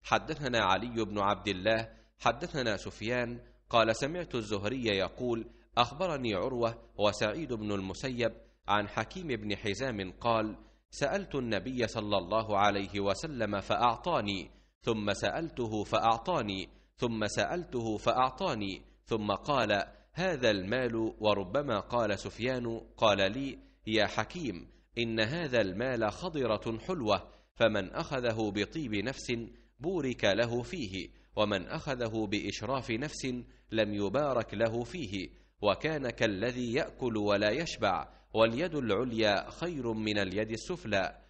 حدثنا علي بن عبد الله حدثنا سفيان قال سمعت الزهري يقول أخبرني عروة وسعيد بن المسيب عن حكيم بن حزام قال سألت النبي صلى الله عليه وسلم فأعطاني، ثم سألته فأعطاني، ثم سألته فأعطاني، ثم قال هذا المال. وربما قال سفيان قال لي يا حكيم إن هذا المال خضرة حلوة، فمن أخذه بطيب نفس بورك له فيه، ومن أخذه بإشراف نفس لم يبارك له فيه، وكان كالذي يأكل ولا يشبع، واليد العليا خير من اليد السفلى.